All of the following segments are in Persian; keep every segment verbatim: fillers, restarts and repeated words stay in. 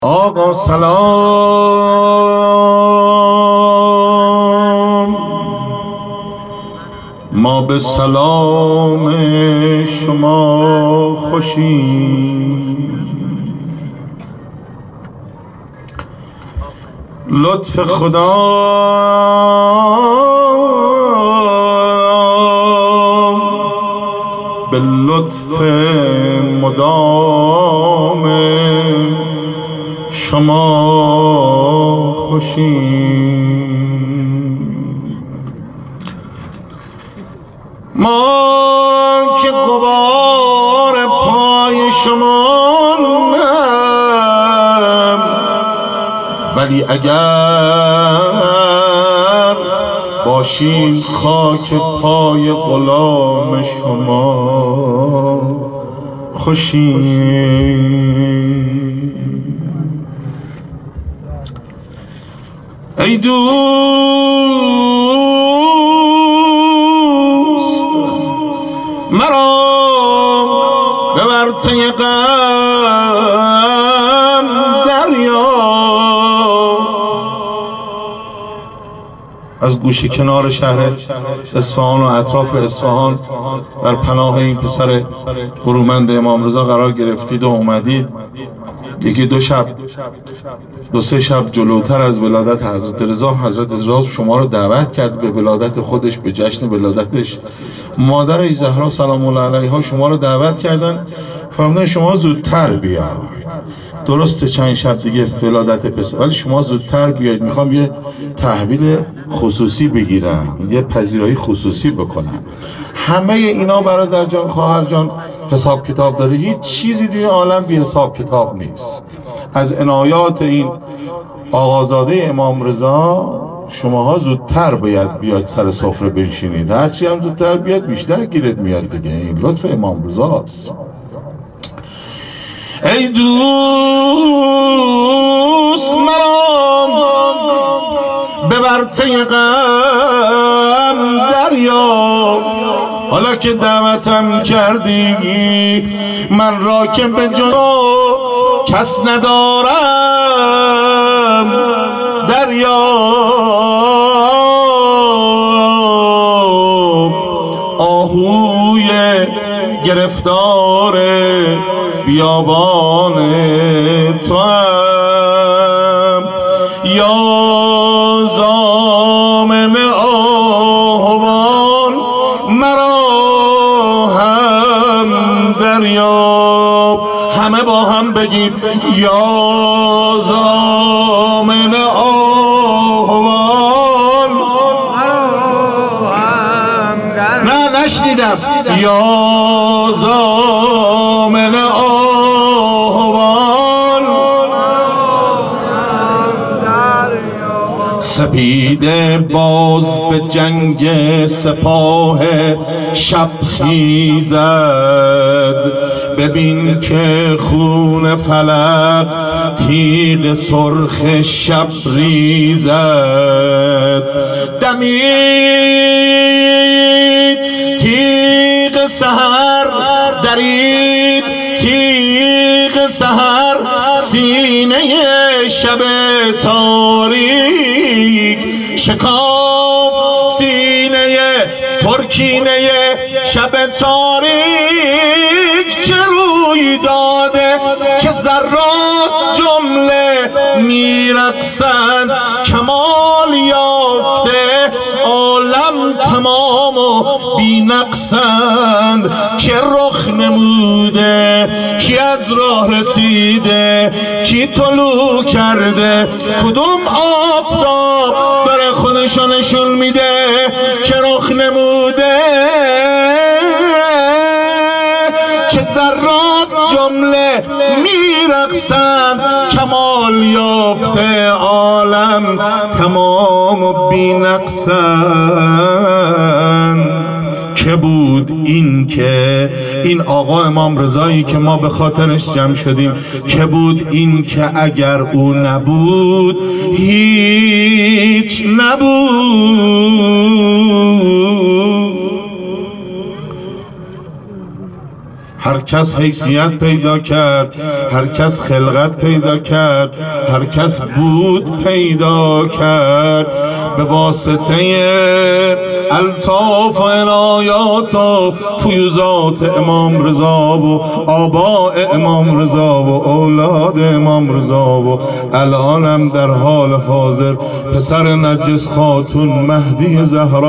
آقا سلام، ما به سلام شما خوشیم. لطف خدا به لطف مدام شما خوشیم. ما که غبار پای شما نم، ولی اگر باشیم خاک پای غلام شما خوشیم. ای دوست مرا ببر طی غم دریا، از گوشه کنار شهر اصفهان و اطراف اصفهان در پناه این پسر فرومند امام رضا قرار گرفتید و اومدید. یکی دو شب دو سه شب جلوتر از ولادت حضرت رضا، حضرت رضا شما رو دعوت کرد به ولادت خودش، به جشن ولادتش. مادرش زهرا سلام الله علیها شما رو دعوت کردن، فرمودن شما زودتر بیاید. درسته چند شب دیگه ولادت پسر، ولی شما زودتر بیاید، میخوام یه تحویل خصوصی بگیرم، یه پذیرایی خصوصی بکنم. همه اینا برادر جان، خواهر جان، حساب کتاب داره. هیچ چیزی توی عالم بی حساب کتاب نیست. از عنایات این آقازاده امام رضا شماها زودتر باید بیاد سر سفره بنشینید. هرچی هم زودتر بیاد بیشتر گیرت میاد دیگه. این لطف امام رضاست. ای دوست مرا ببر طی غم دریا، حالا که دعوتم کردی من را که به جدا کس ندارم دریا. آهوی گرفتار بیابان تو هم، یا زامن آهوان مرا هم دریا. همه با هم بگید یا زامن آهوان نه نشنیدم. یا زامن آهوان سپید باز به جنگ سپاه شب خیزد، ببین که خون فلک تیغ سرخ شب ریزد. دمید تیغ سحر، درید تیغ سحر سینه شب تاریک، شکاف سینه پرکینه شب تاریک. چه روی داده که ذرات جمله میرقصند، کمال یافته عالم تمام و بی‌نقصند. که رخ نموده، کی از راه رسیده، کی طلوع کرده، کدوم آفتاب داره خودشو نشون میده که رخ نموده. که ذرات جمله میرقصند، کمال یافته عالم تمام و بی‌نقصند. که بود این که این آقا امام رضایی که ما به خاطرش جمع شدیم، که بود این که اگر او نبود هیچ نبود. هر کس حیثیت پیدا کرد، هر کس خلقت پیدا کرد، هر کس بود پیدا کرد به واسطه الطاف و عنایات و فیوزات امام رضا و آباء امام رضا و اولاد امام رضا و الانم در حال حاضر پسر نجس خاتون مهدی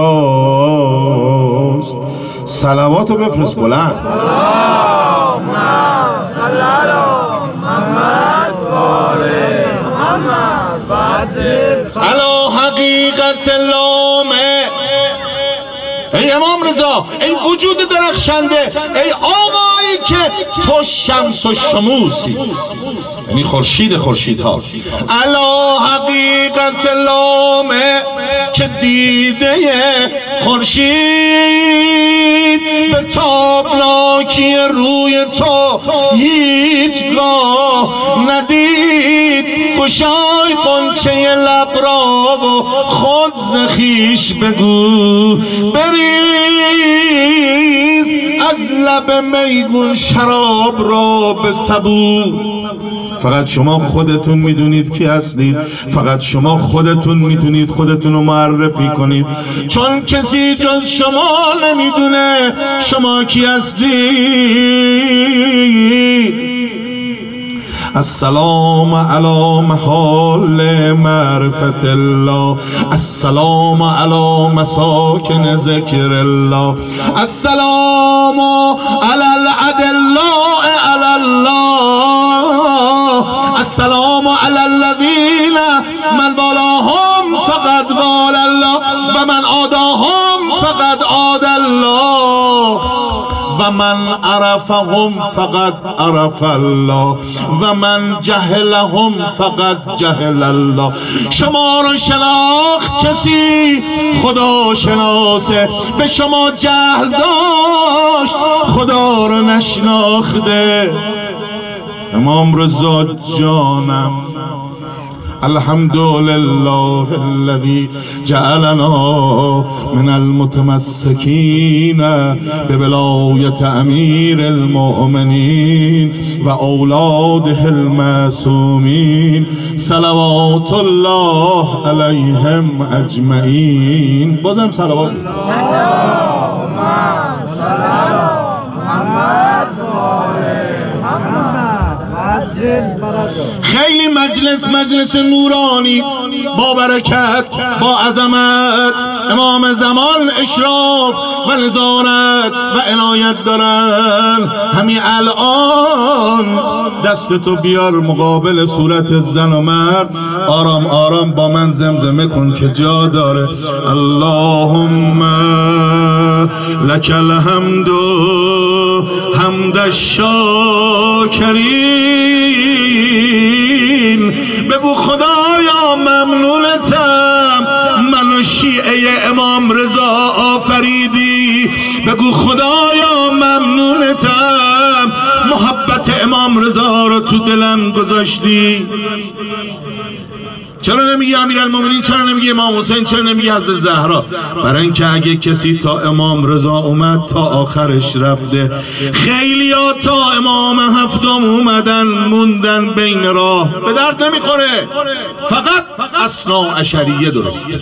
زهراست. صلواتو بفرست بلند. علا حقیقت لامه. ای امام رضا، ای وجود درخشنده، ای آقایی که تو شمس و شموسی، یعنی خورشید خورشیدها. علا حقیقت لامه که دیده خورشید به تابناکی روی تو هیچگاه ندید. گشای قنچه لب را و خود ز خویش بگو بریز از لب میگون شراب را به سبو. فقط شما خودتون میدونید کی هستید، فقط شما خودتون میتونید خودتون رو معرفی کنید، چون کسی جز شما نمیدونه شما کی هستید. السلام علی محال معرفت الله، السلام علی مساکن ذکر الله، السلام علی الادلاء علی الله، السلام علی الذین من والاهم فقد والا الله و من عاداهم فقد عاد الله و من عرفهم فقط عرف الله و من جهلهم فقط جهل الله. شما رو شناخت کسی خدا شناسه، به شما جهل داشت خدا رو نشناخته. امام رضا جانم، الحمد لله الذي جعلنا من المتمسكين بولایت امیر المؤمنین و اولاده المعصومین صلوات الله علیهم اجمعین. بازم صلوات. خیلی مجلس مجلس نورانی با برکت، با عظمت، امام زمان اشراف و نظارت و عنایت دارن. همین الان دست تو بیار مقابل صورت زن و مرد، آرام آرام با من زمزمه کن که جا داره. اللهم لك الحمد حمد الشاکرین. بگو خدایا ممنونتم منو شیعه امام رضا آفریدی. بگو خدایا ممنونتم محبت امام رضا رو تو دلم گذاشتی. چرا نمیگی امیرالمومنین؟ چرا نمیگی امام حسین؟ چرا نمیگی حضرت زهرا؟ برای اینکه اگه کسی تا امام رضا اومد تا آخرش رفته. خیلی ها تا امام هفتم اومدن موندن بین راه، به درد نمیخوره. فقط اثنا عشریه درسته.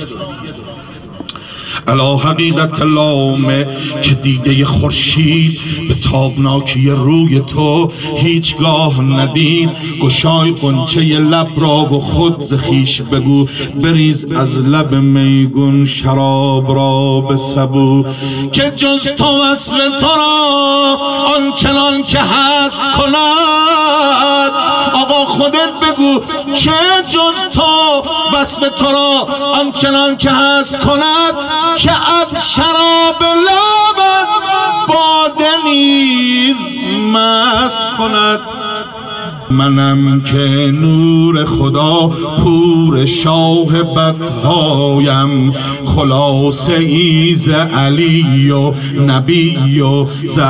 علا حقیقت لامه که دیده خورشید به تابناکی روی تو هیچگاه ندید. گشای قنچه لب را و خود ز خویش بگو بریز از لب میگون شراب را به سبو. که جز تو وصل تو را آنچنان که هست کند. آقا خودت بگو که جز تو وصف تو را آنچنان که هست کند که از شراب لبت باده نیز مست کند. منم که نور خدا پور شاه بدهایم، خلاصه ایز علی و نبی و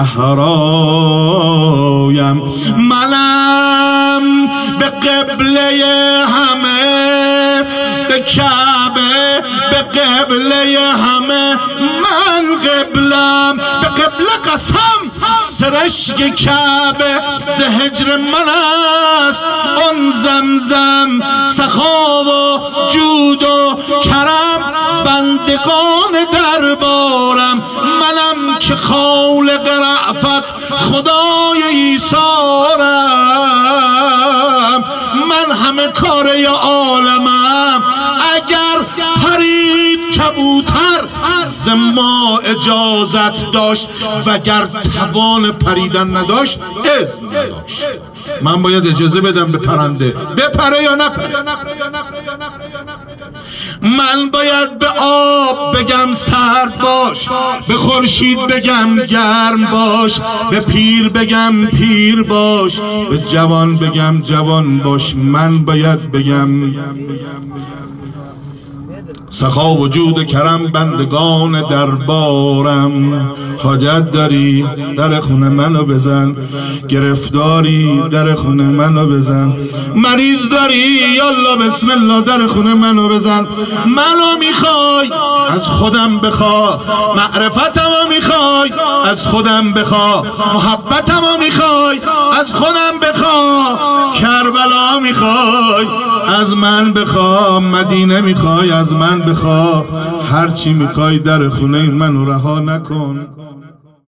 زهرایم. منم به قبله همه به کعبه، به قبله همه من قبلم، به قبله قسم سرشک کعبه ز هجر من است آن زمزم. سخا و جود و کرم بندگان دربارم، منم که خالق رأفت خدای ایثارم. من همه کاره عالمم، اگر پرید کبوتر ز ما اجازت داشت، وگر توان پریدن نداشت اذن نداشت. من باید اجازه بدم به پرنده بپره یا نپره. من باید به آب بگم سرد باش، به خورشید بگم گرم باش، به پیر بگم پیر باش، به جوان بگم جوان باش. من باید بگم سخا وجود کرم بندگان دربارم. حاجت داری در خونه منو بزن، گرفتاری در خونه منو بزن، مریض داری یالا بسم الله در خونه منو بزن. منو میخوای از خودم بخوا، معرفتمو میخوای از خودم بخوا، محبتمو میخوای از خودم بخوا، کربلا میخوای از من بخوا، مدینه میخوای از من بخوا. هرچی میخوای در خونه منو رها نکن.